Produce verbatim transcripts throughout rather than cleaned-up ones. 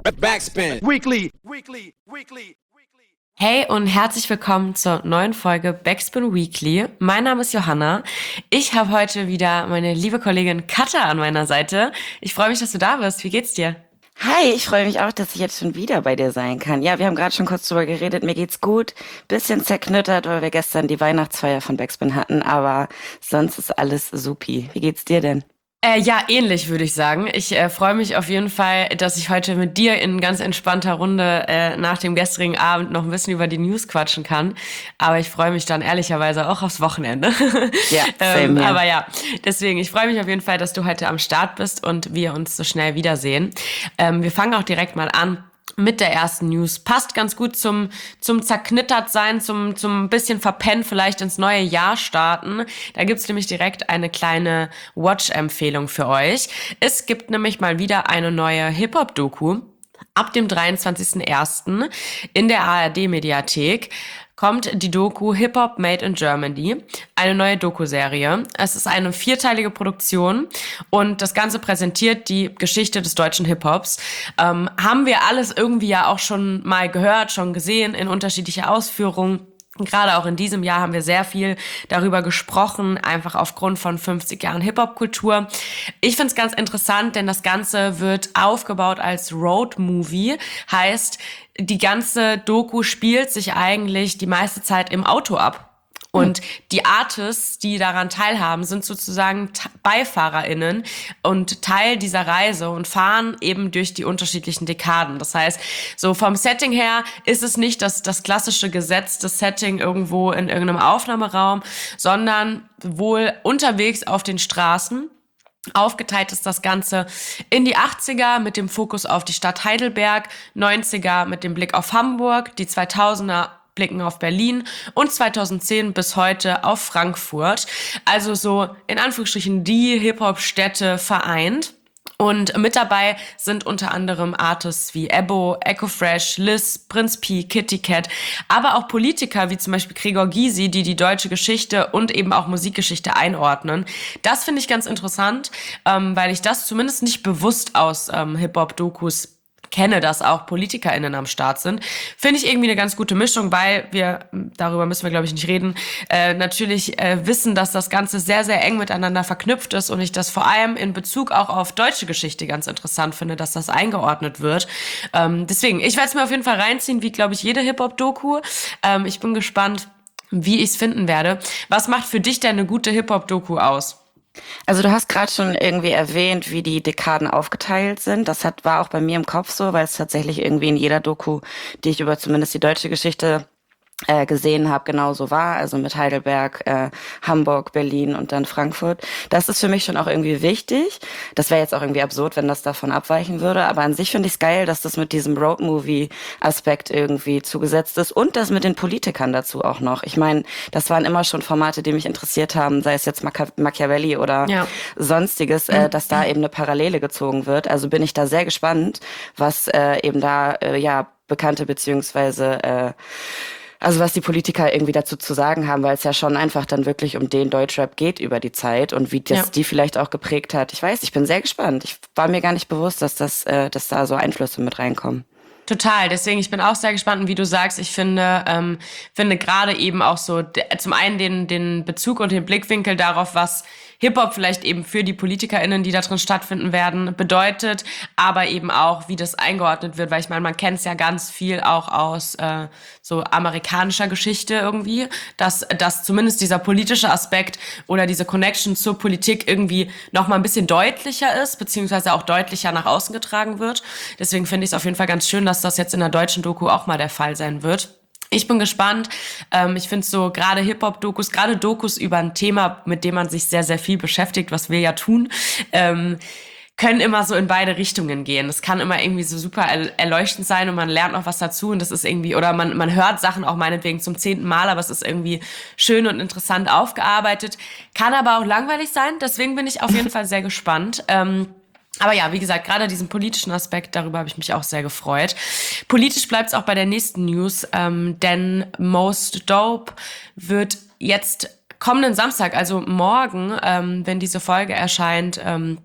Backspin. Weekly. Weekly. Weekly. Hey und herzlich willkommen zur neuen Folge Backspin Weekly. Mein Name ist Johanna. Ich habe heute wieder meine liebe Kollegin Katja an meiner Seite. Ich freue mich, dass du da bist. Wie geht's dir? Hi, ich freue mich auch, dass ich jetzt schon wieder bei dir sein kann. Ja, wir haben gerade schon kurz drüber geredet. Mir geht's gut. Bisschen zerknüttert, weil wir gestern die Weihnachtsfeier von Backspin hatten, aber sonst ist alles supi. Wie geht's dir denn? Äh, ja, ähnlich würde ich sagen. Ich äh, freue mich auf jeden Fall, dass ich heute mit dir in ganz entspannter Runde äh, nach dem gestrigen Abend noch ein bisschen über die News quatschen kann. Aber ich freue mich dann ehrlicherweise auch aufs Wochenende. Ja, same ähm, here. aber ja, deswegen, ich freue mich auf jeden Fall, dass du heute am Start bist und wir uns so schnell wiedersehen. Ähm, wir fangen auch direkt mal an mit der ersten News. Passt ganz gut zum zum zerknittert sein, zum zum bisschen verpennt vielleicht ins neue Jahr starten. Da gibt's nämlich direkt eine kleine Watch-Empfehlung für euch. Es gibt nämlich mal wieder eine neue Hip-Hop-Doku. Ab dem dreiundzwanzigsten ersten in der A R D-Mediathek kommt die Doku Hip-Hop Made in Germany, eine neue Doku-Serie. Es ist eine vierteilige Produktion und das Ganze präsentiert die Geschichte des deutschen Hip-Hops. Ähm, haben wir alles irgendwie ja auch schon mal gehört, schon gesehen in unterschiedlicher Ausführung. Gerade auch in diesem Jahr haben wir sehr viel darüber gesprochen, einfach aufgrund von fünfzig Jahren Hip-Hop-Kultur. Ich finde es ganz interessant, denn das Ganze wird aufgebaut als Road-Movie. Heißt, die ganze Doku spielt sich eigentlich die meiste Zeit im Auto ab. Und die Artists, die daran teilhaben, sind sozusagen T- BeifahrerInnen und Teil dieser Reise und fahren eben durch die unterschiedlichen Dekaden. Das heißt, so vom Setting her ist es nicht das, das klassische gesetzte Setting irgendwo in irgendeinem Aufnahmeraum, sondern wohl unterwegs auf den Straßen. Aufgeteilt ist das Ganze in die achtziger mit dem Fokus auf die Stadt Heidelberg, neunziger mit dem Blick auf Hamburg, die zweitausender blicken auf Berlin und zweitausendzehn bis heute auf Frankfurt. Also so in Anführungsstrichen die Hip-Hop-Städte vereint. Und mit dabei sind unter anderem Artists wie Ebbo, Echo Fresh, Liz, Prinz Pi, Kitty Cat, aber auch Politiker wie zum Beispiel Gregor Gysi, die die deutsche Geschichte und eben auch Musikgeschichte einordnen. Das finde ich ganz interessant, ähm, weil ich das zumindest nicht bewusst aus ähm, Hip-Hop-Dokus kenne, dass auch PolitikerInnen am Start sind. Finde ich irgendwie eine ganz gute Mischung, weil wir, darüber müssen wir glaube ich nicht reden, äh, natürlich äh, wissen, dass das Ganze sehr, sehr eng miteinander verknüpft ist und ich das vor allem in Bezug auch auf deutsche Geschichte ganz interessant finde, dass das eingeordnet wird. Ähm, deswegen, ich werde es mir auf jeden Fall reinziehen, wie glaube ich jede Hip-Hop-Doku. Ähm, ich bin gespannt, wie ich es finden werde. Was macht für dich denn eine gute Hip-Hop-Doku aus? Also du hast gerade schon irgendwie erwähnt, wie die Dekaden aufgeteilt sind. Das hat, war auch bei mir im Kopf so, weil es tatsächlich irgendwie in jeder Doku, die ich über zumindest die deutsche Geschichte äh, gesehen habe, genauso war. Also mit Heidelberg, äh, Hamburg, Berlin und dann Frankfurt. Das ist für mich schon auch irgendwie wichtig. Das wäre jetzt auch irgendwie absurd, wenn das davon abweichen würde. Aber an sich finde ich es geil, dass das mit diesem Roadmovie-Aspekt irgendwie zugesetzt ist und das mit den Politikern dazu auch noch. Ich meine, das waren immer schon Formate, die mich interessiert haben, sei es jetzt Maca- Machiavelli oder Ja. sonstiges, äh, dass da eben eine Parallele gezogen wird. Also bin ich da sehr gespannt, was äh, eben da äh, ja bekannte beziehungsweise äh, also was die Politiker irgendwie dazu zu sagen haben, weil es ja schon einfach dann wirklich um den Deutschrap geht über die Zeit und wie das Ja. die vielleicht auch geprägt hat. Ich weiß, ich bin sehr gespannt. Ich war mir gar nicht bewusst, dass das, äh, dass da so Einflüsse mit reinkommen. Total, deswegen, ich bin auch sehr gespannt, und wie du sagst, ich finde, ähm, finde gerade eben auch so, de- zum einen den, den Bezug und den Blickwinkel darauf, was Hip-Hop vielleicht eben für die PolitikerInnen, die da drin stattfinden werden, bedeutet, aber eben auch, wie das eingeordnet wird, weil ich meine, man kennt es ja ganz viel auch aus äh, so amerikanischer Geschichte irgendwie, dass, dass zumindest dieser politische Aspekt oder diese Connection zur Politik irgendwie noch mal ein bisschen deutlicher ist, beziehungsweise auch deutlicher nach außen getragen wird. Deswegen finde ich es auf jeden Fall ganz schön, dass das jetzt in der deutschen Doku auch mal der Fall sein wird. Ich bin gespannt. Ähm, ich finde so gerade Hip-Hop-Dokus, gerade Dokus über ein Thema, mit dem man sich sehr, sehr viel beschäftigt, was wir ja tun, ähm, können immer so in beide Richtungen gehen. Das kann immer irgendwie so super er- erleuchtend sein und man lernt noch was dazu und das ist irgendwie, oder man, man hört Sachen auch meinetwegen zum zehnten Mal, aber es ist irgendwie schön und interessant aufgearbeitet. Kann aber auch langweilig sein, deswegen bin ich auf jeden Fall sehr gespannt. Ähm, Aber ja, wie gesagt, gerade diesen politischen Aspekt, darüber habe ich mich auch sehr gefreut. Politisch bleibt es auch bei der nächsten News, ähm, denn Most Dope wird jetzt kommenden Samstag, also morgen, ähm, wenn diese Folge erscheint, ähm,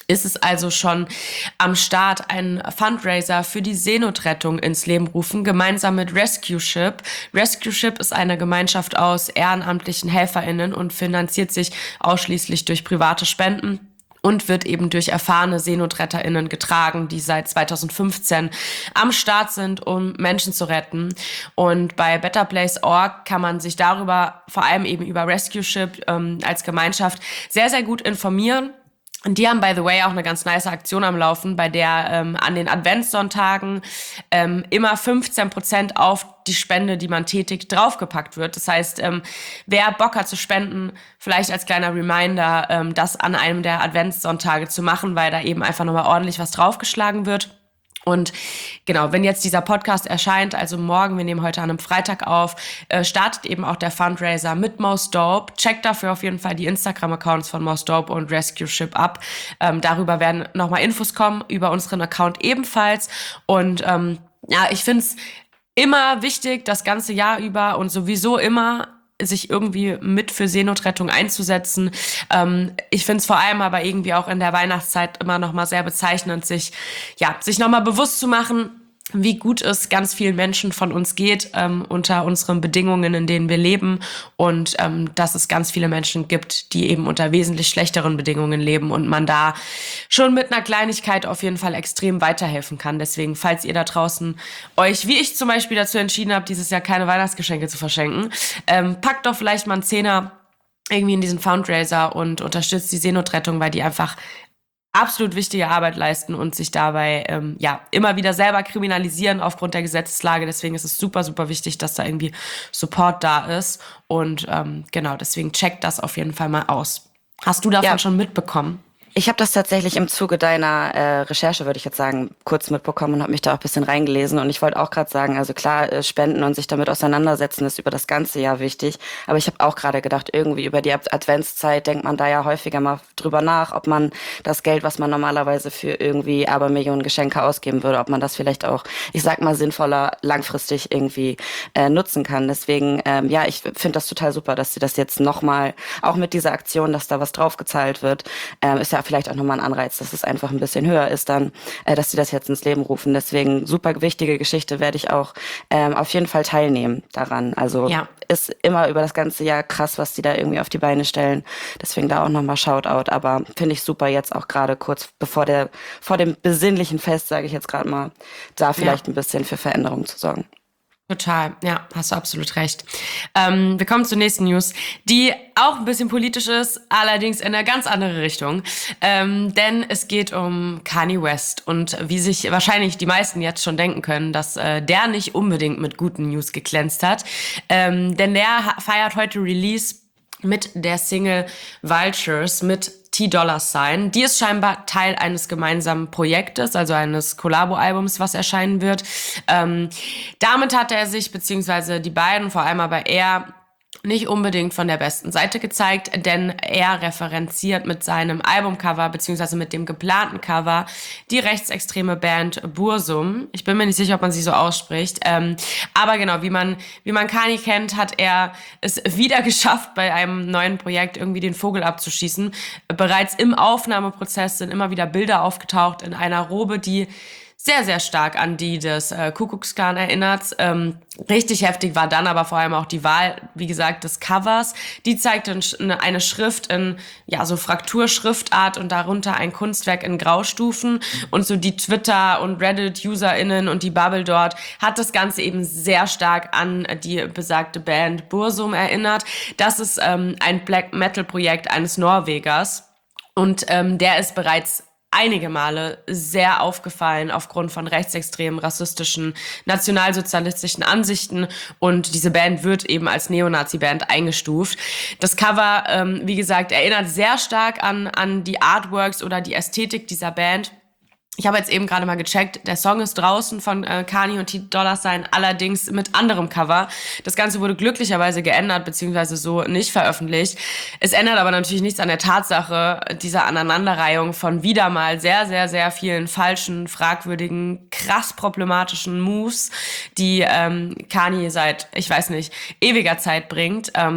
ist es also schon am Start, einen Fundraiser für die Seenotrettung ins Leben rufen, gemeinsam mit Rescue Ship. Rescue Ship ist eine Gemeinschaft aus ehrenamtlichen HelferInnen und finanziert sich ausschließlich durch private Spenden und wird eben durch erfahrene SeenotretterInnen getragen, die seit zweitausendfünfzehn am Start sind, um Menschen zu retten. Und bei Better Place Punkt org kann man sich darüber, vor allem eben über Rescue Ship ähm, als Gemeinschaft, sehr, sehr gut informieren. Und die haben, by the way, auch eine ganz nice Aktion am Laufen, bei der ähm, an den Adventssonntagen ähm, immer fünfzehn Prozent auf die Spende, die man tätigt, draufgepackt wird. Das heißt, ähm, wer Bock hat zu spenden, vielleicht als kleiner Reminder, ähm, das an einem der Adventssonntage zu machen, weil da eben einfach nochmal ordentlich was draufgeschlagen wird. Und genau, wenn jetzt dieser Podcast erscheint, also morgen, wir nehmen heute an einem Freitag auf, äh, startet eben auch der Fundraiser mit Most Dope. Checkt dafür auf jeden Fall die Instagram-Accounts von Most Dope und Rescue Ship ab. Ähm, darüber werden nochmal Infos kommen, über unseren Account ebenfalls. Und ähm, ja, ich finde es immer wichtig, das ganze Jahr über und sowieso immer sich irgendwie mit für Seenotrettung einzusetzen. Ähm, ich finde es vor allem aber irgendwie auch in der Weihnachtszeit immer noch mal sehr bezeichnend, sich ja sich noch mal bewusst zu machen, wie gut es ganz vielen Menschen von uns geht ähm, unter unseren Bedingungen, in denen wir leben, und ähm, dass es ganz viele Menschen gibt, die eben unter wesentlich schlechteren Bedingungen leben und man da schon mit einer Kleinigkeit auf jeden Fall extrem weiterhelfen kann. Deswegen, falls ihr da draußen euch, wie ich zum Beispiel, dazu entschieden habt, dieses Jahr keine Weihnachtsgeschenke zu verschenken, ähm, packt doch vielleicht mal einen Zehner irgendwie in diesen Fundraiser und unterstützt die Seenotrettung, weil die einfach absolut wichtige Arbeit leisten und sich dabei ähm, ja immer wieder selber kriminalisieren aufgrund der Gesetzeslage. Deswegen ist es super, super wichtig, dass da irgendwie Support da ist. Und ähm, genau, deswegen checkt das auf jeden Fall mal aus. Hast du davon Ja. schon mitbekommen? Ich habe das tatsächlich im Zuge deiner äh, Recherche, würde ich jetzt sagen, kurz mitbekommen und habe mich da auch ein bisschen reingelesen. Und ich wollte auch gerade sagen, also klar, äh, Spenden und sich damit auseinandersetzen ist über das ganze Jahr wichtig. Aber ich habe auch gerade gedacht, irgendwie über die Ad- Adventszeit denkt man da ja häufiger mal drüber nach, ob man das Geld, was man normalerweise für irgendwie Abermillionen Geschenke ausgeben würde, ob man das vielleicht auch, ich sag mal, sinnvoller langfristig irgendwie äh, nutzen kann. Deswegen, ähm, ja, ich finde das total super, dass sie das jetzt nochmal, auch mit dieser Aktion, dass da was draufgezahlt wird, ähm, ist ja vielleicht auch nochmal ein Anreiz, dass es einfach ein bisschen höher ist dann, äh, dass sie das jetzt ins Leben rufen. Deswegen super wichtige Geschichte, werde ich auch ähm, auf jeden Fall teilnehmen daran. Also Ja. ist immer über das ganze Jahr krass, was die da irgendwie auf die Beine stellen. Deswegen da auch nochmal Shoutout. Aber finde ich super jetzt auch gerade kurz bevor der vor dem besinnlichen Fest, sage ich jetzt gerade mal, da vielleicht Ja. ein bisschen für Veränderung zu sorgen. Total, ja, hast du absolut recht. Ähm, wir kommen zur nächsten News, die auch ein bisschen politisch ist, allerdings in eine ganz andere Richtung. Ähm, denn es geht um Kanye West und wie sich wahrscheinlich die meisten jetzt schon denken können, dass äh, der nicht unbedingt mit guten News geglänzt hat. Ähm, denn der ha- feiert heute Release mit der Single Vultures mit T-Dollar Sign. Die ist scheinbar Teil eines gemeinsamen Projektes, also eines Collabo-Albums, was erscheinen wird. Ähm, damit hat er sich, beziehungsweise die beiden, vor allem aber er, nicht unbedingt von der besten Seite gezeigt, denn er referenziert mit seinem Albumcover beziehungsweise mit dem geplanten Cover die rechtsextreme Band Burzum. Ich bin mir nicht sicher, ob man sie so ausspricht. Ähm, aber genau, wie man, wie man Kanye kennt, hat er es wieder geschafft, bei einem neuen Projekt irgendwie den Vogel abzuschießen. Bereits im Aufnahmeprozess sind immer wieder Bilder aufgetaucht in einer Robe, die sehr, sehr stark an die des äh, Kuckucksklan erinnert. Ähm, richtig heftig war dann aber vor allem auch die Wahl, wie gesagt, des Covers. Die zeigte eine Schrift in, ja, so Frakturschriftart und darunter ein Kunstwerk in Graustufen. Und so die Twitter- und Reddit-UserInnen und die Bubble dort hat das Ganze eben sehr stark an die besagte Band Burzum erinnert. Das ist ähm, ein Black-Metal-Projekt eines Norwegers. Und ähm, der ist bereits einige Male sehr aufgefallen aufgrund von rechtsextremen, rassistischen, nationalsozialistischen Ansichten, und diese Band wird eben als Neonazi-Band eingestuft. Das Cover, ähm, wie gesagt, erinnert sehr stark an, an die Artworks oder die Ästhetik dieser Band. Ich habe jetzt eben gerade mal gecheckt, der Song ist draußen von äh, Kanye und T-Dollar Sign, allerdings mit anderem Cover. Das Ganze wurde glücklicherweise geändert, beziehungsweise so nicht veröffentlicht. Es ändert aber natürlich nichts an der Tatsache dieser Aneinanderreihung von wieder mal sehr, sehr, sehr vielen falschen, fragwürdigen, krass problematischen Moves, die ähm, Kanye seit, ich weiß nicht, ewiger Zeit bringt. Ähm,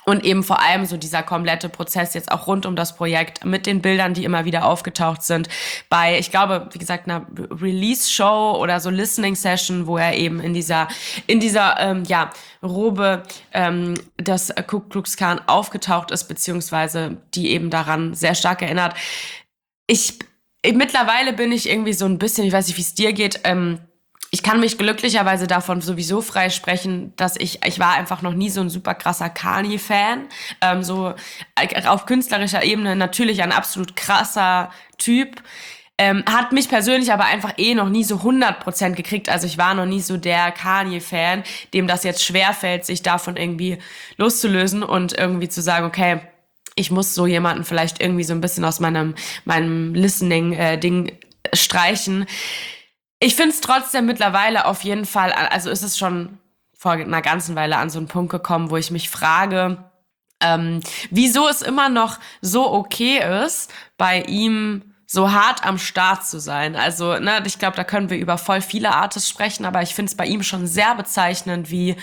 Und eben vor allem so dieser komplette Prozess jetzt auch rund um das Projekt mit den Bildern, die immer wieder aufgetaucht sind. Bei, ich glaube, wie gesagt, einer Release-Show oder so Listening-Session, wo er eben in dieser, in dieser, ähm, ja, Robe ähm, des Ku Klux Klan aufgetaucht ist, beziehungsweise die eben daran sehr stark erinnert. Ich, ich mittlerweile bin ich irgendwie so ein bisschen, ich weiß nicht, wie es dir geht, ähm, ich kann mich glücklicherweise davon sowieso freisprechen, dass ich, ich war einfach noch nie so ein super krasser Kanye-Fan. Ähm, so äh, auf künstlerischer Ebene natürlich ein absolut krasser Typ. Ähm, hat mich persönlich aber einfach eh noch nie so hundert Prozent gekriegt. Also ich war noch nie so der Kanye-Fan, dem das jetzt schwerfällt, sich davon irgendwie loszulösen und irgendwie zu sagen, okay, ich muss so jemanden vielleicht irgendwie so ein bisschen aus meinem, meinem Listening-Ding äh, streichen. Ich finde es trotzdem mittlerweile auf jeden Fall, also ist es schon vor einer ganzen Weile an so einen Punkt gekommen, wo ich mich frage, ähm, wieso es immer noch so okay ist, bei ihm so hart am Start zu sein. Also, ne, ich glaube, da können wir über voll viele Artists sprechen, aber ich finde es bei ihm schon sehr bezeichnend, wie,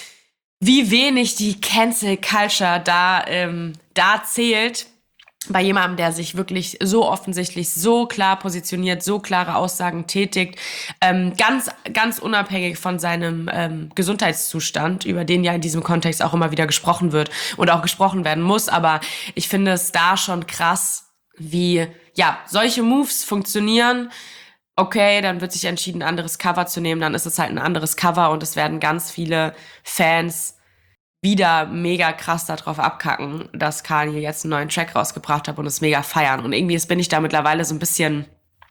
wie wenig die Cancel Culture da, ähm, da zählt. Bei jemandem, der sich wirklich so offensichtlich, so klar positioniert, so klare Aussagen tätigt, ähm, ganz, ganz unabhängig von seinem ähm, Gesundheitszustand, über den ja in diesem Kontext auch immer wieder gesprochen wird und auch gesprochen werden muss. Aber ich finde es da schon krass, wie, ja, solche Moves funktionieren. Okay, dann wird sich entschieden, ein anderes Cover zu nehmen, dann ist es halt ein anderes Cover und es werden ganz viele Fans wieder mega krass darauf abkacken, dass Kanye jetzt einen neuen Track rausgebracht hat und es mega feiern. Und irgendwie bin ich da mittlerweile so ein bisschen,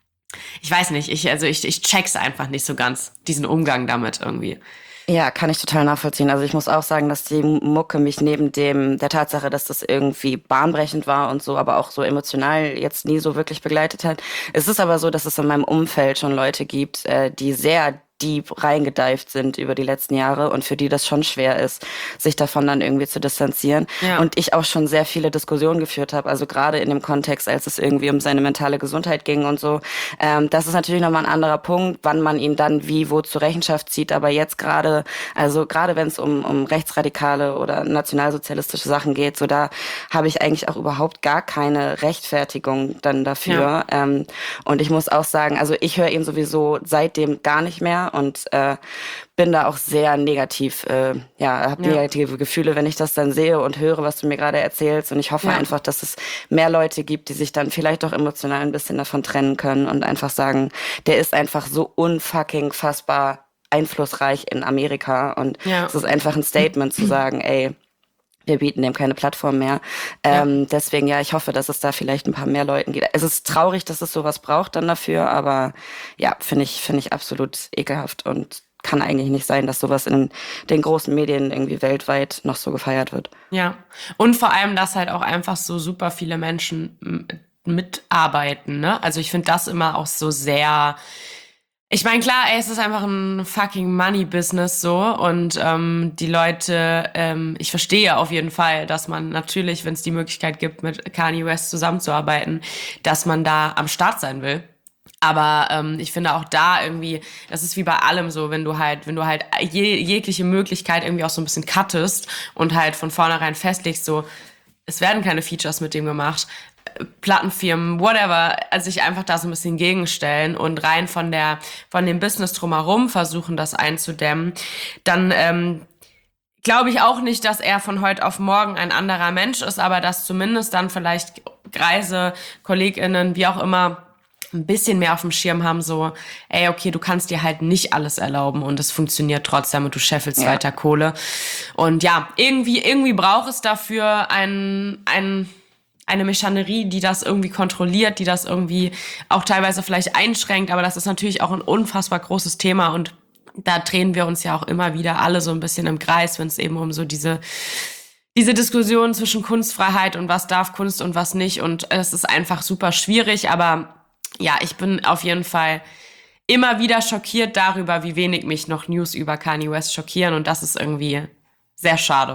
ich weiß nicht, ich, also ich, ich check's einfach nicht so ganz, diesen Umgang damit irgendwie. Ja, kann ich total nachvollziehen. Also ich muss auch sagen, dass die Mucke mich neben dem der Tatsache, dass das irgendwie bahnbrechend war und so, aber auch so emotional jetzt nie so wirklich begleitet hat. Es ist aber so, dass es in meinem Umfeld schon Leute gibt, äh, die sehr deep reingedived sind über die letzten Jahre und für die das schon schwer ist, sich davon dann irgendwie zu distanzieren. Ja. Und ich auch schon sehr viele Diskussionen geführt habe, also gerade in dem Kontext, als es irgendwie um seine mentale Gesundheit ging und so. Ähm, das ist natürlich nochmal ein anderer Punkt, wann man ihn dann wie, wo zur Rechenschaft zieht. Aber jetzt gerade, also gerade wenn es um, um rechtsradikale oder nationalsozialistische Sachen geht, so da habe ich eigentlich auch überhaupt gar keine Rechtfertigung dann dafür. Ja. Ähm, und ich muss auch sagen, also ich höre ihn sowieso seitdem gar nicht mehr und äh, bin da auch sehr negativ, äh, ja, habe Ja. negative Gefühle, wenn ich das dann sehe und höre, was du mir gerade erzählst. Und ich hoffe Ja. einfach, dass es mehr Leute gibt, die sich dann vielleicht auch emotional ein bisschen davon trennen können und einfach sagen, der ist einfach so unfucking fassbar einflussreich in Amerika. Und Ja. es ist einfach ein Statement zu sagen, ey, wir bieten dem keine Plattform mehr. Ähm, Ja. Deswegen, ja, ich hoffe, dass es da vielleicht ein paar mehr Leuten geht. Es ist traurig, dass es sowas braucht dann dafür, aber ja, finde ich, finde ich absolut ekelhaft und kann eigentlich nicht sein, dass sowas in den großen Medien irgendwie weltweit noch so gefeiert wird. Ja, und vor allem, dass halt auch einfach so super viele Menschen m- mitarbeiten, ne? Also ich finde das immer auch so sehr. Ich meine, klar, ey, es ist einfach ein fucking Money-Business so und ähm, die Leute, ähm, ich verstehe auf jeden Fall, dass man natürlich, wenn es die Möglichkeit gibt, mit Kanye West zusammenzuarbeiten, dass man da am Start sein will. Aber ähm, ich finde auch da irgendwie, das ist wie bei allem so, wenn du halt, wenn du halt je, jegliche Möglichkeit irgendwie auch so ein bisschen cuttest und halt von vornherein festlegst, so, es werden keine Features mit dem gemacht, Plattenfirmen, whatever, also sich einfach da so ein bisschen gegenstellen und rein von der, von dem Business drumherum versuchen, das einzudämmen, dann ähm, glaube ich auch nicht, dass er von heute auf morgen ein anderer Mensch ist, aber dass zumindest dann vielleicht Kreise, KollegInnen, wie auch immer, ein bisschen mehr auf dem Schirm haben, so, ey, okay, du kannst dir halt nicht alles erlauben und es funktioniert trotzdem und du scheffelst Ja. weiter Kohle. Und ja, irgendwie, irgendwie braucht es dafür ein, ein eine Maschinerie, die das irgendwie kontrolliert, die das irgendwie auch teilweise vielleicht einschränkt, aber das ist natürlich auch ein unfassbar großes Thema und da drehen wir uns ja auch immer wieder alle so ein bisschen im Kreis, wenn es eben um so diese diese Diskussion zwischen Kunstfreiheit und was darf Kunst und was nicht und es ist einfach super schwierig, aber ja, ich bin auf jeden Fall immer wieder schockiert darüber, wie wenig mich noch News über Kanye West schockieren und das ist irgendwie sehr schade.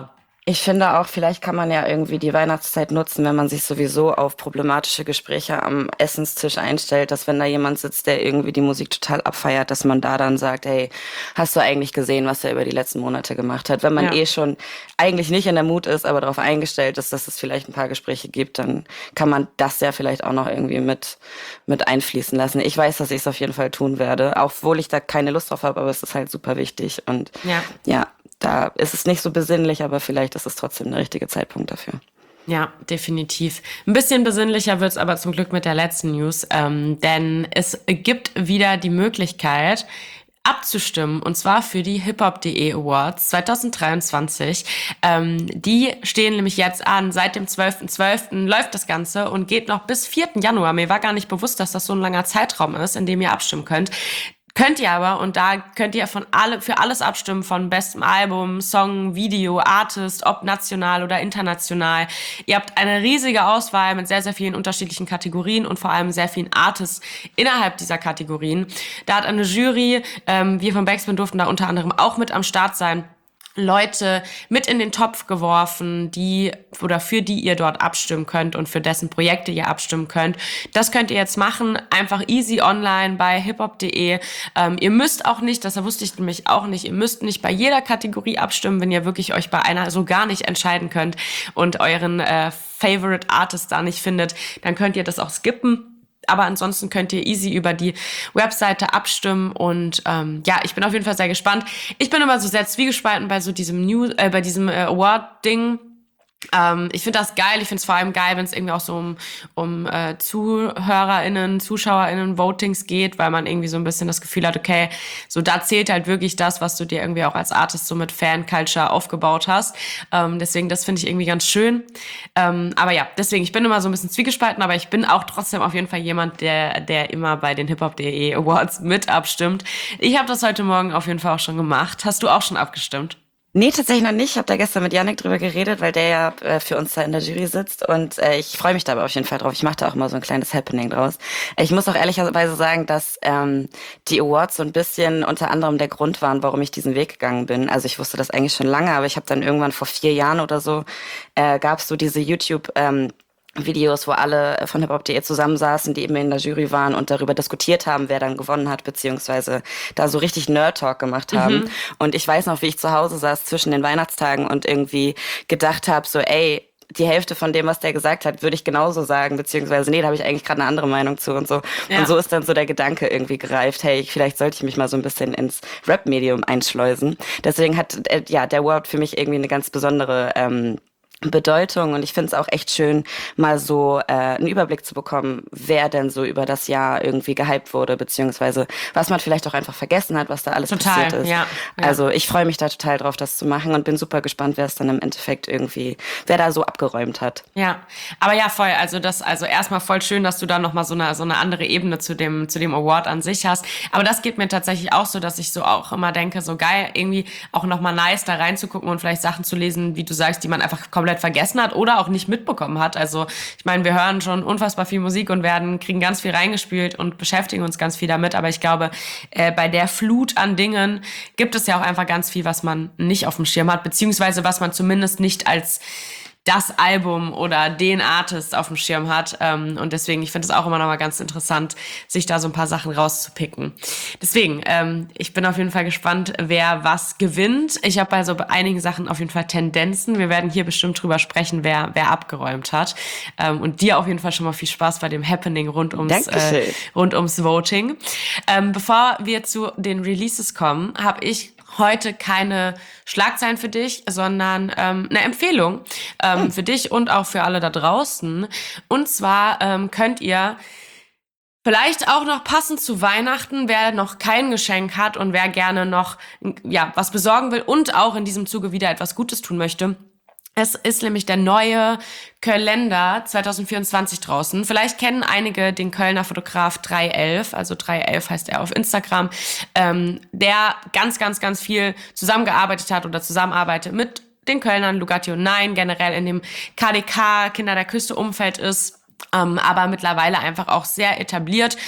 Ich finde auch, vielleicht kann man ja irgendwie die Weihnachtszeit nutzen, wenn man sich sowieso auf problematische Gespräche am Essenstisch einstellt, dass wenn da jemand sitzt, der irgendwie die Musik total abfeiert, dass man da dann sagt, hey, hast du eigentlich gesehen, was er über die letzten Monate gemacht hat? Wenn man Ja. eh schon eigentlich nicht in der Mut ist, aber darauf eingestellt ist, dass es vielleicht ein paar Gespräche gibt, dann kann man das ja vielleicht auch noch irgendwie mit, mit einfließen lassen. Ich weiß, dass ich es auf jeden Fall tun werde, obwohl ich da keine Lust drauf habe, aber es ist halt super wichtig und Ja. ja, da ist es nicht so besinnlich, aber vielleicht ist es trotzdem der richtige Zeitpunkt dafür. Ja, definitiv. Ein bisschen besinnlicher wird's aber zum Glück mit der letzten News, ähm, denn es gibt wieder die Möglichkeit, abzustimmen, und zwar für die hiphop.de Awards zwanzig dreiundzwanzig. Ähm, die stehen nämlich jetzt an. Seit dem zwölften zwölften läuft das Ganze und geht noch bis vierten Januar. Mir war gar nicht bewusst, dass das so ein langer Zeitraum ist, in dem ihr abstimmen könnt. Könnt ihr aber, und da könnt ihr von alle, für alles abstimmen, von bestem Album, Song, Video, Artist, ob national oder international. Ihr habt eine riesige Auswahl mit sehr, sehr vielen unterschiedlichen Kategorien und vor allem sehr vielen Artists innerhalb dieser Kategorien. Da hat eine Jury, ähm, wir von Backspin durften da unter anderem auch mit am Start sein, Leute mit in den Topf geworfen, die oder für die ihr dort abstimmen könnt und für dessen Projekte ihr abstimmen könnt. Das könnt ihr jetzt machen, einfach easy online bei hiphop.de. Ähm, ihr müsst auch nicht, das wusste ich nämlich auch nicht, ihr müsst nicht bei jeder Kategorie abstimmen, wenn ihr wirklich euch bei einer so gar nicht entscheiden könnt und euren äh, Favorite Artist da nicht findet, dann könnt ihr das auch skippen. Aber ansonsten könnt ihr easy über die Webseite abstimmen und ähm, ja, ich bin auf jeden Fall sehr gespannt. Ich bin immer so sehr zwiegespalten bei so diesem News, äh, bei diesem äh, Award-Ding. Ähm, ich finde das geil. Ich finde es vor allem geil, wenn es irgendwie auch so um, um äh, ZuhörerInnen, ZuschauerInnen Votings geht, weil man irgendwie so ein bisschen das Gefühl hat, okay, so da zählt halt wirklich das, was du dir irgendwie auch als Artist so mit Fan-Culture aufgebaut hast. Ähm, deswegen, das finde ich irgendwie ganz schön. Ähm, aber ja, deswegen, ich bin immer so ein bisschen zwiegespalten, aber ich bin auch trotzdem auf jeden Fall jemand, der, der immer bei den hiphop.de Awards mit abstimmt. Ich habe das heute Morgen auf jeden Fall auch schon gemacht. Hast du auch schon abgestimmt? Nee, tatsächlich noch nicht. Ich habe da gestern mit Yannick drüber geredet, weil der ja äh, für uns da in der Jury sitzt und äh, ich freue mich da aber auf jeden Fall drauf. Ich mache da auch mal so ein kleines Happening draus. Ich muss auch ehrlicherweise sagen, dass ähm, die Awards so ein bisschen unter anderem der Grund waren, warum ich diesen Weg gegangen bin. Also ich wusste das eigentlich schon lange, aber ich habe dann irgendwann vor vier Jahren oder so, äh, gab es so diese YouTube- ähm, Videos, wo alle von hiphop.de zusammensaßen, die eben in der Jury waren und darüber diskutiert haben, wer dann gewonnen hat, beziehungsweise da so richtig Nerd-Talk gemacht haben. Mhm. Und ich weiß noch, wie ich zu Hause saß zwischen den Weihnachtstagen und irgendwie gedacht habe, so ey, die Hälfte von dem, was der gesagt hat, würde ich genauso sagen, beziehungsweise nee, da habe ich eigentlich gerade eine andere Meinung zu und so. Ja. Und so ist dann so der Gedanke irgendwie gereift, hey, vielleicht sollte ich mich mal so ein bisschen ins Rap-Medium einschleusen. Deswegen hat äh, ja der Award für mich irgendwie eine ganz besondere ähm, Bedeutung und ich finde es auch echt schön, mal so äh, einen Überblick zu bekommen, wer denn so über das Jahr irgendwie gehypt wurde, beziehungsweise was man vielleicht auch einfach vergessen hat, was da alles total, passiert ist. Ja, ja. Also ich freue mich da total drauf, das zu machen und bin super gespannt, wer es dann im Endeffekt irgendwie, wer da so abgeräumt hat. Ja, aber ja, voll, also das, also erstmal voll schön, dass du da nochmal so eine, so eine andere Ebene zu dem, zu dem Award an sich hast, aber das geht mir tatsächlich auch so, dass ich so auch immer denke, so geil, irgendwie auch nochmal nice da reinzugucken und vielleicht Sachen zu lesen, wie du sagst, die man einfach komplett vergessen hat oder auch nicht mitbekommen hat. Also ich meine, wir hören schon unfassbar viel Musik und werden kriegen ganz viel reingespült und beschäftigen uns ganz viel damit. Aber ich glaube, äh, bei der Flut an Dingen gibt es ja auch einfach ganz viel, was man nicht auf dem Schirm hat, beziehungsweise was man zumindest nicht als das Album oder den Artist auf dem Schirm hat. Und deswegen, ich finde es auch immer noch mal ganz interessant, sich da so ein paar Sachen rauszupicken. Deswegen, ähm, ich bin auf jeden Fall gespannt, wer was gewinnt. Ich habe bei so einigen Sachen auf jeden Fall Tendenzen. Wir werden hier bestimmt drüber sprechen, wer wer abgeräumt hat. Ähm, und dir auf jeden Fall schon mal viel Spaß bei dem Happening rund ums, äh, rund ums Voting. Ähm, bevor wir zu den Releases kommen, habe ich heute keine Schlagzeilen für dich, sondern ähm, eine Empfehlung ähm, hm. für dich und auch für alle da draußen. Und zwar ähm, könnt ihr vielleicht auch noch passend zu Weihnachten, wer noch kein Geschenk hat und wer gerne noch ja was besorgen will und auch in diesem Zuge wieder etwas Gutes tun möchte. Es ist nämlich der neue Kalender zwanzig vierundzwanzig draußen. Vielleicht kennen einige den Kölner Fotograf drei elf, also drei elf heißt er auf Instagram, ähm, der ganz, ganz, ganz viel zusammengearbeitet hat oder zusammenarbeitet mit den Kölnern, Lugatti und Nein, generell in dem K D K, Kinder der Küste Umfeld ist, ähm, aber mittlerweile einfach auch sehr etabliert.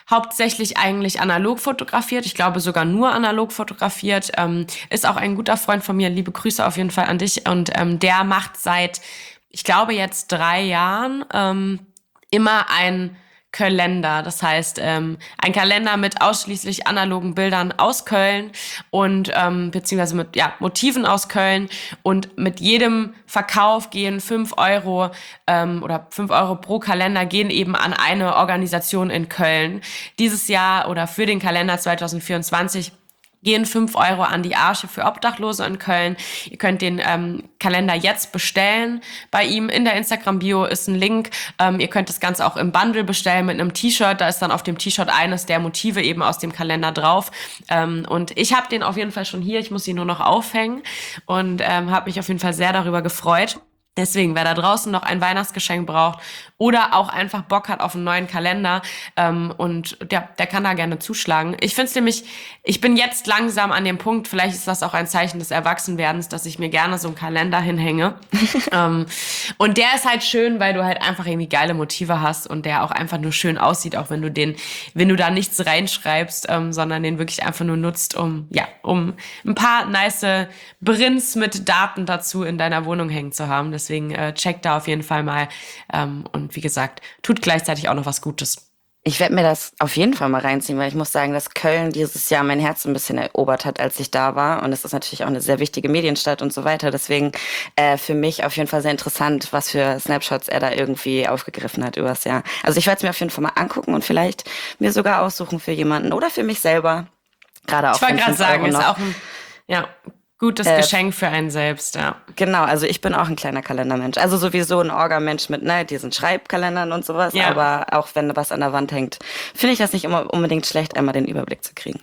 hauptsächlich eigentlich analog fotografiert. Ich glaube sogar nur analog fotografiert. Ähm, ist auch ein guter Freund von mir. Liebe Grüße auf jeden Fall an dich. Und ähm, der macht seit, ich glaube jetzt drei Jahren ähm, immer ein Kalender. Das heißt, ähm, ein Kalender mit ausschließlich analogen Bildern aus Köln und ähm, beziehungsweise mit ja, Motiven aus Köln. Und mit jedem Verkauf gehen fünf Euro ähm, oder fünf Euro pro Kalender gehen eben an eine Organisation in Köln. Dieses Jahr oder für den Kalender zwanzig vierundzwanzig gehen fünf Euro an die Arche für Obdachlose in Köln. Ihr könnt den ähm, Kalender jetzt bestellen. Bei ihm in der Instagram-Bio ist ein Link. Ähm, ihr könnt das Ganze auch im Bundle bestellen mit einem T-Shirt. Da ist dann auf dem T-Shirt eines der Motive eben aus dem Kalender drauf. Ähm, und ich habe den auf jeden Fall schon hier. Ich muss ihn nur noch aufhängen und ähm, habe mich auf jeden Fall sehr darüber gefreut. Deswegen, wer da draußen noch ein Weihnachtsgeschenk braucht oder auch einfach Bock hat auf einen neuen Kalender ähm, und ja, der kann da gerne zuschlagen. Ich finde es nämlich, ich bin jetzt langsam an dem Punkt, vielleicht ist das auch ein Zeichen des Erwachsenwerdens, dass ich mir gerne so einen Kalender hinhänge. ähm, und der ist halt schön, weil du halt einfach irgendwie geile Motive hast und der auch einfach nur schön aussieht, auch wenn du den, wenn du da nichts reinschreibst, ähm, sondern den wirklich einfach nur nutzt, um ja, um ein paar nice Prints mit Daten dazu in deiner Wohnung hängen zu haben. Das Deswegen äh, checkt da auf jeden Fall mal. Ähm, und wie gesagt, tut gleichzeitig auch noch was Gutes. Ich werde mir das auf jeden Fall mal reinziehen, weil ich muss sagen, dass Köln dieses Jahr mein Herz ein bisschen erobert hat, als ich da war. Und es ist natürlich auch eine sehr wichtige Medienstadt und so weiter. Deswegen äh, für mich auf jeden Fall sehr interessant, was für Snapshots er da irgendwie aufgegriffen hat übers Jahr. Also ich werde es mir auf jeden Fall mal angucken und vielleicht mir sogar aussuchen für jemanden oder für mich selber. Gerade auch ich wollte gerade sagen, Euro ist noch. auch ein ja, gutes Äh, Geschenk für einen selbst, ja. Genau, also ich bin auch ein kleiner Kalendermensch. Also sowieso ein Orga-Mensch mit ne, diesen Schreibkalendern und sowas. Ja. Aber auch wenn was an der Wand hängt, finde ich das nicht immer unbedingt schlecht, einmal den Überblick zu kriegen.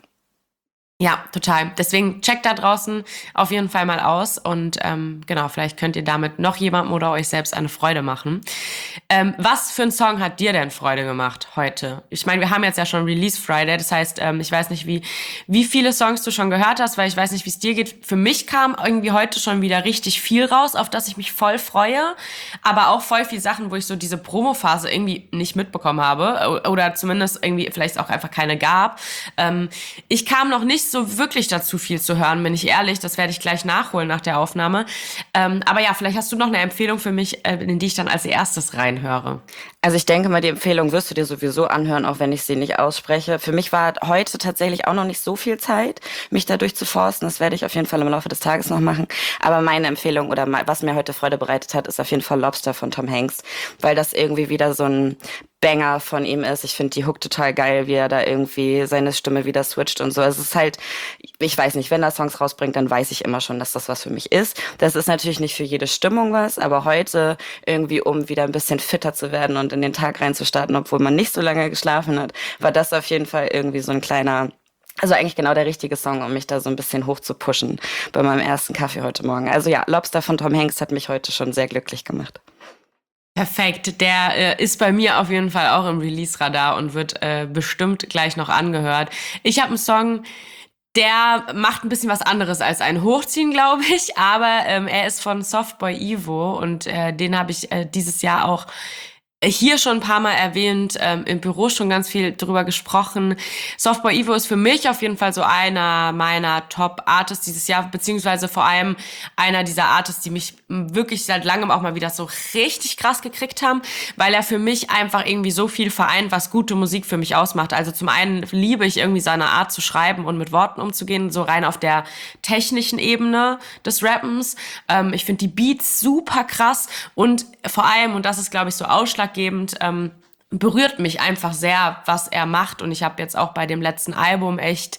Ja, total. Deswegen checkt da draußen auf jeden Fall mal aus und ähm, genau, vielleicht könnt ihr damit noch jemandem oder euch selbst eine Freude machen. Ähm, was für ein Song hat dir denn Freude gemacht heute? Ich meine, wir haben jetzt ja schon Release Friday, das heißt, ähm, ich weiß nicht, wie wie viele Songs du schon gehört hast, weil ich weiß nicht, wie es dir geht. Für mich kam irgendwie heute schon wieder richtig viel raus, auf das ich mich voll freue, aber auch voll viel Sachen, wo ich so diese Promophase irgendwie nicht mitbekommen habe oder zumindest irgendwie vielleicht auch einfach keine gab. Ähm, ich kam noch nicht so wirklich dazu viel zu hören, bin ich ehrlich. Das werde ich gleich nachholen nach der Aufnahme. Ähm, aber ja, vielleicht hast du noch eine Empfehlung für mich, äh, in die ich dann als erstes reinhöre. Also ich denke mal, die Empfehlung wirst du dir sowieso anhören, auch wenn ich sie nicht ausspreche. Für mich war heute tatsächlich auch noch nicht so viel Zeit, mich da durchzuforsten. Das werde ich auf jeden Fall im Laufe des Tages noch machen. Aber meine Empfehlung oder was mir heute Freude bereitet hat, ist auf jeden Fall Lobster von Tom Hanks, weil das irgendwie wieder so ein Banger von ihm ist. Ich finde die Hook total geil, wie er da irgendwie seine Stimme wieder switcht und so. Es ist halt, ich weiß nicht, wenn er Songs rausbringt, dann weiß ich immer schon, dass das was für mich ist. Das ist natürlich nicht für jede Stimmung was, aber heute irgendwie, um wieder ein bisschen fitter zu werden und in den Tag reinzustarten, obwohl man nicht so lange geschlafen hat, war das auf jeden Fall irgendwie so ein kleiner, also eigentlich genau der richtige Song, um mich da so ein bisschen hoch zu pushen bei meinem ersten Kaffee heute Morgen. Also ja, Lobster von Tom Hanks hat mich heute schon sehr glücklich gemacht. Perfekt, der äh, ist bei mir auf jeden Fall auch im Release-Radar und wird äh, bestimmt gleich noch angehört. Ich habe einen Song, der macht ein bisschen was anderes als ein Hochziehen, glaube ich, aber ähm, er ist von Softboy Evo und äh, den habe ich äh, dieses Jahr auch hier schon ein paar Mal erwähnt, ähm, im Büro schon ganz viel drüber gesprochen. Softboy Evo ist für mich auf jeden Fall so einer meiner Top-Artists dieses Jahr, beziehungsweise vor allem einer dieser Artists, die mich wirklich seit langem auch mal wieder so richtig krass gekriegt haben, weil er für mich einfach irgendwie so viel vereint, was gute Musik für mich ausmacht. Also zum einen liebe ich irgendwie seine Art zu schreiben und mit Worten umzugehen, so rein auf der technischen Ebene des Rappens. Ähm, ich finde die Beats super krass und vor allem, und das ist, glaube ich, so ausschlaggebend, ähm, berührt mich einfach sehr, was er macht. Und ich habe jetzt auch bei dem letzten Album echt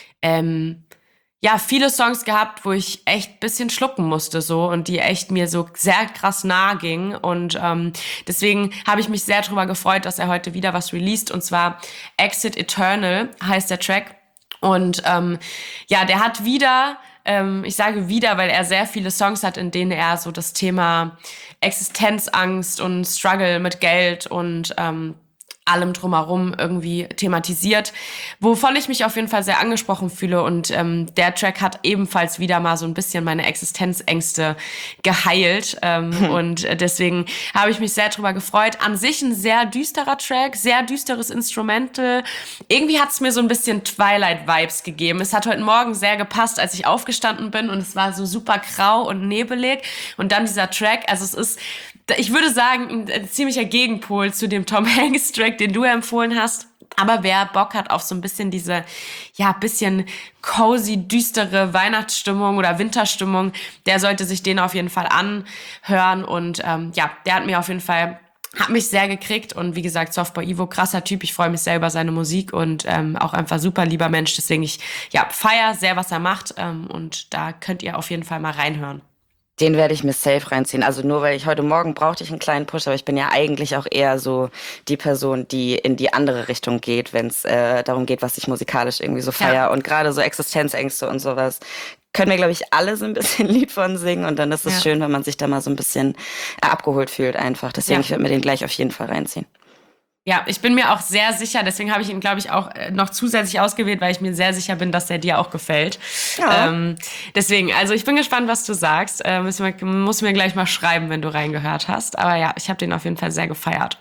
ähm, ja viele Songs gehabt, wo ich echt ein bisschen schlucken musste so und die echt mir so sehr krass nahe gingen. Und ähm, deswegen habe ich mich sehr darüber gefreut, dass er heute wieder was released. Und zwar Exit Eternal heißt der Track. Und ähm, ja, der hat wieder, ähm, ich sage wieder, weil er sehr viele Songs hat, in denen er so das Thema Existenzangst und Struggle mit Geld und ähm, allem drumherum irgendwie thematisiert, wovon ich mich auf jeden Fall sehr angesprochen fühle. Und ähm, der Track hat ebenfalls wieder mal so ein bisschen meine Existenzängste geheilt. Ähm, hm. Und deswegen habe ich mich sehr drüber gefreut. An sich ein sehr düsterer Track, sehr düsteres Instrumental. Irgendwie hat es mir so ein bisschen Twilight-Vibes gegeben. Es hat heute Morgen sehr gepasst, als ich aufgestanden bin und es war so super grau und nebelig. Und dann dieser Track, also es ist, ich würde sagen, ein ziemlicher Gegenpol zu dem Tom Hanks-Track, den du empfohlen hast. Aber wer Bock hat auf so ein bisschen diese, ja, bisschen cozy, düstere Weihnachtsstimmung oder Winterstimmung, der sollte sich den auf jeden Fall anhören. Und ähm, ja, der hat mir auf jeden Fall, hat mich sehr gekriegt. Und wie gesagt, Softboy Ivo, krasser Typ. Ich freue mich sehr über seine Musik und ähm, auch einfach super lieber Mensch. Deswegen ich, ja, feier sehr, was er macht. Ähm, und da könnt ihr auf jeden Fall mal reinhören. Den werde ich mir safe reinziehen. Also nur weil ich heute Morgen brauchte ich einen kleinen Push, aber ich bin ja eigentlich auch eher so die Person, die in die andere Richtung geht, wenn es äh, darum geht, was ich musikalisch irgendwie so feier. Ja. Und gerade so Existenzängste und sowas können wir, glaube ich, alle so ein bisschen Lied von singen. Und dann ist es ja. schön, wenn man sich da mal so ein bisschen äh, abgeholt fühlt einfach. Deswegen, ja. ich werde mir den gleich auf jeden Fall reinziehen. Ja, ich bin mir auch sehr sicher, deswegen habe ich ihn, glaube ich, auch noch zusätzlich ausgewählt, weil ich mir sehr sicher bin, dass der dir auch gefällt. Ja. Ähm, deswegen, also ich bin gespannt, was du sagst. Äh, muss, mir, muss mir gleich mal schreiben, wenn du reingehört hast. Aber ja, ich habe den auf jeden Fall sehr gefeiert.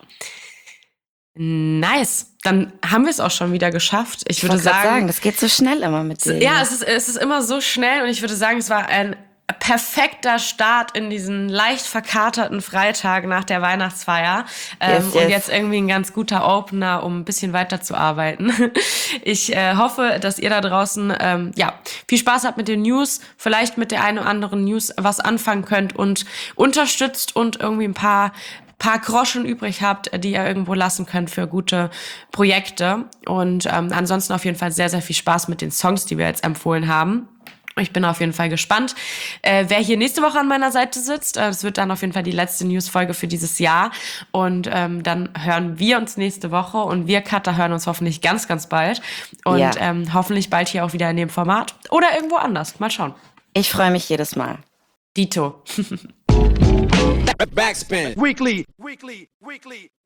Nice. Dann haben wir es auch schon wieder geschafft. Ich, ich würde sagen, sagen, das geht so schnell immer mit dir. Ja, es ist, es ist immer so schnell und ich würde sagen, es war ein perfekter Start in diesen leicht verkaterten Freitag nach der Weihnachtsfeier. Ähm, yes, yes. Und jetzt irgendwie ein ganz guter Opener, um ein bisschen weiterzuarbeiten. Ich äh, hoffe, dass ihr da draußen ähm, ja viel Spaß habt mit den News, vielleicht mit der einen oder anderen News was anfangen könnt und unterstützt und irgendwie ein paar paar Groschen übrig habt, die ihr irgendwo lassen könnt für gute Projekte. Und ähm, ansonsten auf jeden Fall sehr, sehr viel Spaß mit den Songs, die wir jetzt empfohlen haben. Ich bin auf jeden Fall gespannt, äh, wer hier nächste Woche an meiner Seite sitzt. Äh, das wird dann auf jeden Fall die letzte News-Folge für dieses Jahr. Und ähm, dann hören wir uns nächste Woche und wir, Katha, hören uns hoffentlich ganz, ganz bald. Und ja. ähm, hoffentlich bald hier auch wieder in dem Format oder irgendwo anders. Mal schauen. Ich freue mich jedes Mal. Dito. Backspin. Weekly. Weekly. Weekly.